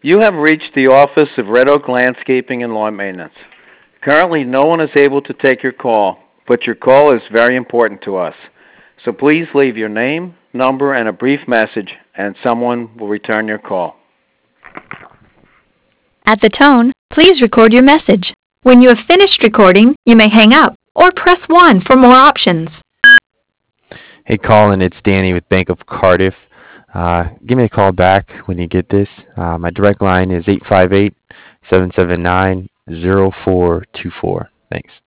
You have reached the office of Red Oak Landscaping and Lawn Maintenance. Currently, no one is able to take your call, but your call is very important to us. So please leave your name, number, and a brief message, and someone will return your call. At the tone, please record your message. When you have finished recording, you may hang up or press 1 for more options. Hey, Colin, it's Danny with Bank of Cardiff. Give me a call back when you get this. My direct line is 858-779-0424. Thanks.